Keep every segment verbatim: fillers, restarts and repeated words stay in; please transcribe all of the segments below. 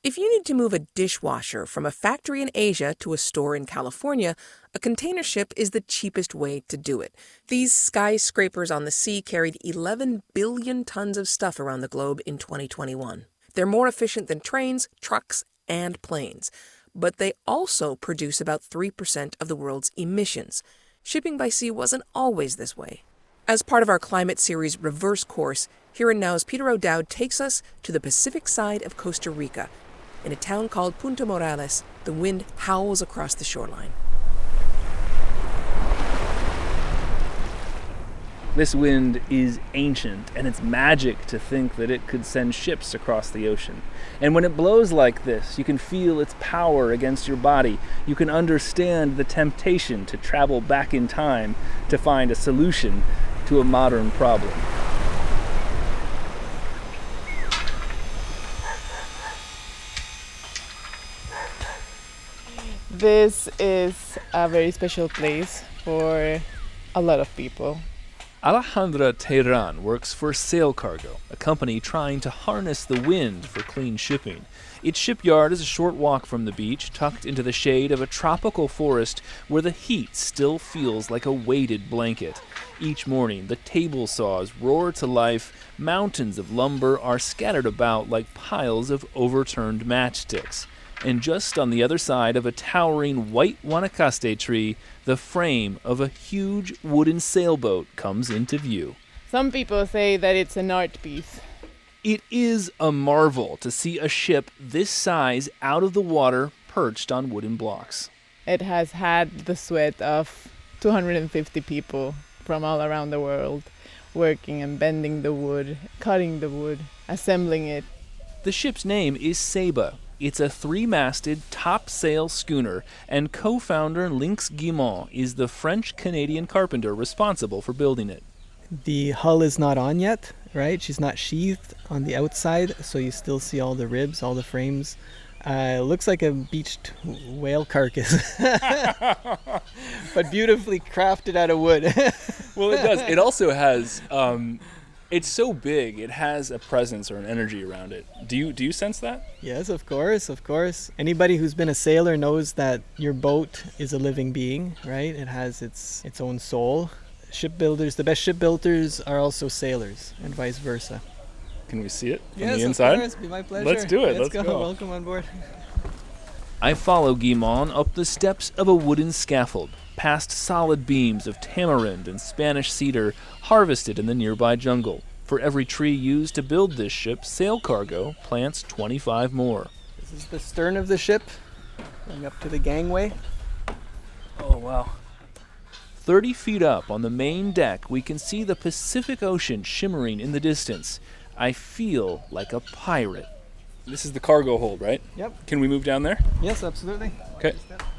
If you need to move a dishwasher from a factory in Asia to a store in California, a container ship is the cheapest way to do it. These skyscrapers on the sea carried eleven billion tons of stuff around the globe in twenty twenty-one. They're more efficient than trains, trucks, and planes. But they also produce about three percent of the world's emissions. Shipping by sea wasn't always this way. As part of our climate series Reverse Course, Here and Now's Peter O'Dowd takes us to the Pacific side of Costa Rica. In a town called Punta Morales, the wind howls across the shoreline. This wind is ancient, and it's magic to think that it could send ships across the ocean. And when it blows like this, you can feel its power against your body. You can understand the temptation to travel back in time to find a solution to a modern problem. This is a very special place for a lot of people. Alejandra Tehran works for Sail Cargo, a company trying to harness the wind for clean shipping. Its shipyard is a short walk from the beach, tucked into the shade of a tropical forest where the heat still feels like a weighted blanket. Each morning, the table saws roar to life. Mountains of lumber are scattered about like piles of overturned matchsticks. And just on the other side of a towering white Guanacaste tree, the frame of a huge wooden sailboat comes into view. Some people say that it's an art piece. It is a marvel to see a ship this size out of the water perched on wooden blocks. It has had the sweat of two hundred fifty people from all around the world working and bending the wood, cutting the wood, assembling it. The ship's name is Ceiba. It's a three-masted, top-sail schooner, and co-founder Lynx Guimont is the French-Canadian carpenter responsible for building it. The hull is not on yet, right? She's not sheathed on the outside, so you still see all the ribs, all the frames. Uh, it looks like a beached whale carcass, but beautifully crafted out of wood. Well, it does. It also has... Um, It's so big, it has a presence or an energy around it. Do you do you sense that? Yes, of course, of course. Anybody who's been a sailor knows that your boat is a living being, right? It has its its own soul. Shipbuilders, the best shipbuilders are also sailors, and vice versa. Can we see it from yes, the inside? Of course, be my pleasure. Let's do it. Let's, Let's go. go. Welcome on board. I follow Guimont up the steps of a wooden scaffold, past solid beams of tamarind and Spanish cedar harvested in the nearby jungle. For every tree used to build this ship, Sail Cargo plants twenty-five more. This is the stern of the ship, going up to the gangway. Oh, wow. Thirty feet up on the main deck, we can see the Pacific Ocean shimmering in the distance. I feel like a pirate. This is the cargo hold, right? Yep. Can we move down there? Yes, absolutely. Okay.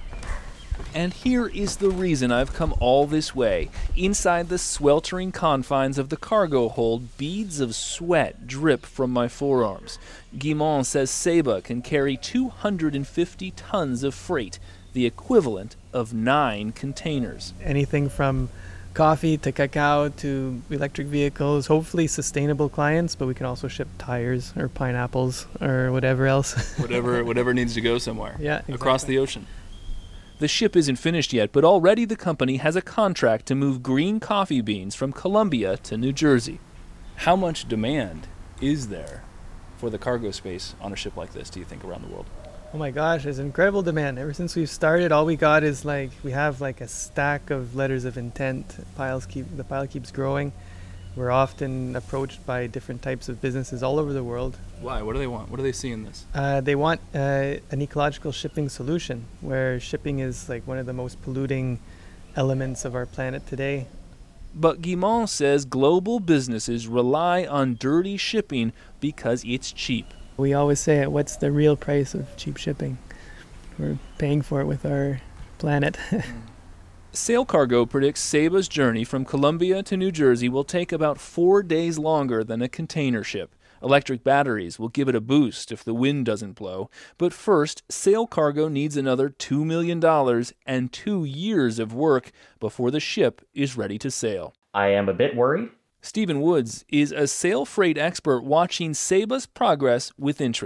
And here is the reason I've come all this way. Inside the sweltering confines of the cargo hold, beads of sweat drip from my forearms. Guimont says Ceiba can carry two hundred fifty tons of freight, the equivalent of nine containers. Anything from coffee to cacao to electric vehicles, hopefully sustainable clients, but we can also ship tires or pineapples or whatever else. whatever whatever needs to go somewhere. Yeah, exactly. Across the ocean. The ship isn't finished yet, but already the company has a contract to move green coffee beans from Colombia to New Jersey. How much demand is there for the cargo space on a ship like this, do you think, around the world? Oh my gosh, there's incredible demand. Ever since we've started, all we got is like, we have like a stack of letters of intent. Piles keep, the pile keeps growing. We're often approached by different types of businesses all over the world. Why? What do they want? What do they see in this? Uh, they want uh, an ecological shipping solution, where shipping is like one of the most polluting elements of our planet today. But Guimont says global businesses rely on dirty shipping because it's cheap. We always say, what's the real price of cheap shipping? We're paying for it with our planet. Sail Cargo predicts Ceiba's journey from Colombia to New Jersey will take about four days longer than a container ship. Electric batteries will give it a boost if the wind doesn't blow. But first, Sail Cargo needs another two million dollars and two years of work before the ship is ready to sail. I am a bit worried. Stephen Woods is a sail freight expert watching Ceiba's progress with interest.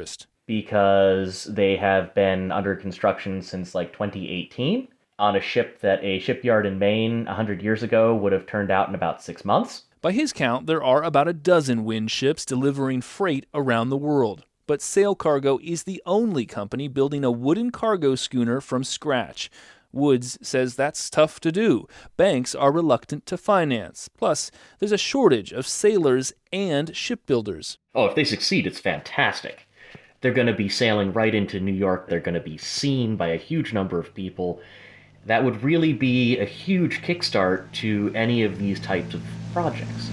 because they have been under construction since like twenty eighteen on a ship that a shipyard in Maine one hundred years ago would have turned out in about six months. By his count, there are about a dozen wind ships delivering freight around the world. But Sail Cargo is the only company building a wooden cargo schooner from scratch. Woods says that's tough to do. Banks are reluctant to finance. Plus, there's a shortage of sailors and shipbuilders. Oh, if they succeed, it's fantastic. They're going to be sailing right into New York. They're going to be seen by a huge number of people. That would really be a huge kickstart to any of these types of projects.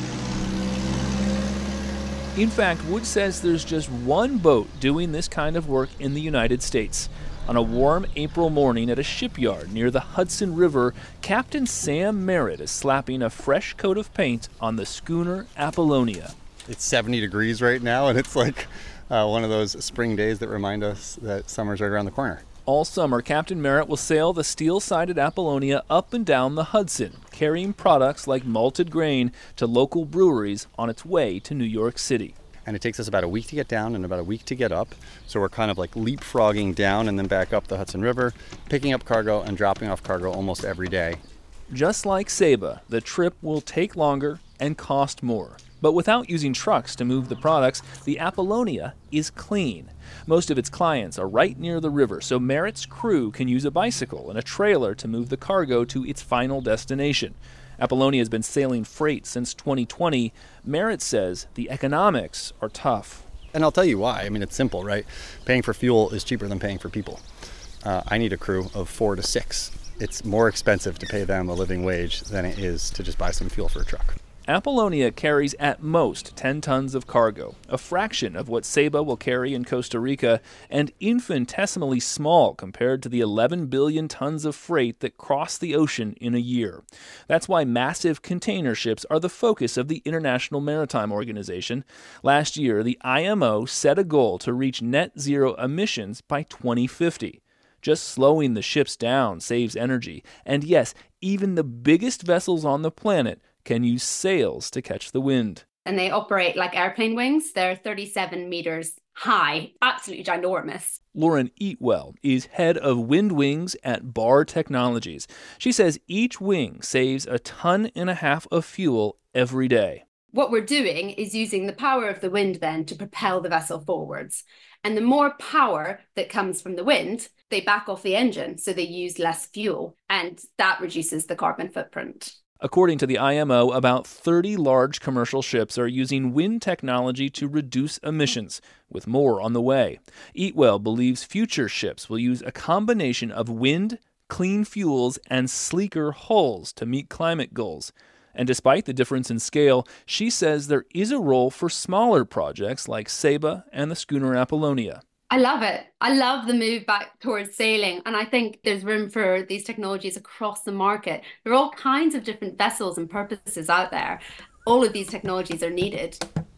In fact, Woods says there's just one boat doing this kind of work in the United States. On a warm April morning at a shipyard near the Hudson River, Captain Sam Merritt is slapping a fresh coat of paint on the schooner Apollonia. It's seventy degrees right now, and it's like uh, one of those spring days that remind us that summer's right around the corner. All summer, Captain Merritt will sail the steel-sided Apollonia up and down the Hudson, carrying products like malted grain to local breweries on its way to New York City. And it takes us about a week to get down and about a week to get up. So we're kind of like leapfrogging down and then back up the Hudson River, picking up cargo and dropping off cargo almost every day. Just like Saba, the trip will take longer and cost more. But without using trucks to move the products, the Apollonia is clean. Most of its clients are right near the river, so Merritt's crew can use a bicycle and a trailer to move the cargo to its final destination. Apollonia has been sailing freight since twenty twenty. Merritt says the economics are tough. And I'll tell you why. I mean, it's simple, right? Paying for fuel is cheaper than paying for people. Uh, I need a crew of four to six. It's more expensive to pay them a living wage than it is to just buy some fuel for a truck. Apollonia carries at most ten tons of cargo, a fraction of what Saba will carry in Costa Rica, and infinitesimally small compared to the eleven billion tons of freight that cross the ocean in a year. That's why massive container ships are the focus of the International Maritime Organization. Last year, the I M O set a goal to reach net zero emissions by twenty fifty. Just slowing the ships down saves energy, and yes, even the biggest vessels on the planet can use sails to catch the wind. And they operate like airplane wings. They're thirty-seven meters high, absolutely ginormous. Lauren Eatwell is head of wind wings at Bar Technologies. She says each wing saves a ton and a half of fuel every day. What we're doing is using the power of the wind then to propel the vessel forwards. And the more power that comes from the wind, they back off the engine, so they use less fuel. And that reduces the carbon footprint. According to the I M O, about thirty large commercial ships are using wind technology to reduce emissions, with more on the way. Eatwell believes future ships will use a combination of wind, clean fuels, and sleeker hulls to meet climate goals. And despite the difference in scale, she says there is a role for smaller projects like Saba and the schooner Apollonia. I love it. I love the move back towards sailing. And I think there's room for these technologies across the market. There are all kinds of different vessels and purposes out there. All of these technologies are needed.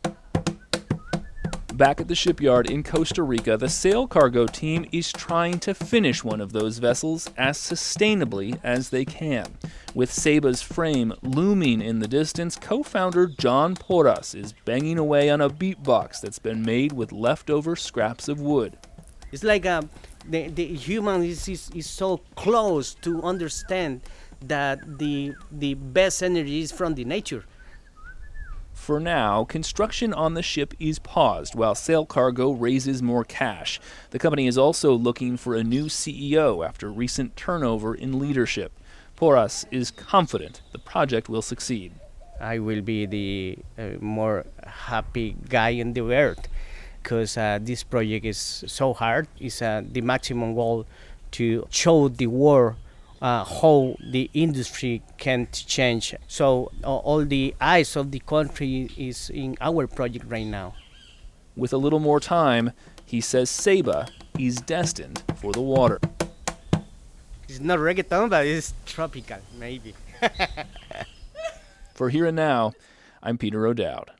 Back at the shipyard in Costa Rica, the Sail Cargo team is trying to finish one of those vessels as sustainably as they can. With Saba's frame looming in the distance, co-founder John Porras is banging away on a beatbox that's been made with leftover scraps of wood. It's like uh, the, the human is, is, is so close to understand that the, the best energy is from the nature. For now, construction on the ship is paused while Sail Cargo raises more cash. The company is also looking for a new C E O after recent turnover in leadership. Porras is confident the project will succeed. I will be the uh, more happy guy in the world because uh, this project is so hard. It's uh, the maximum goal to show the world Uh, how the industry can change. So uh, all the eyes of the country is in our project right now. With a little more time, he says Saba is destined for the water. It's not reggaeton, but it's tropical, maybe. For Here and Now, I'm Peter O'Dowd.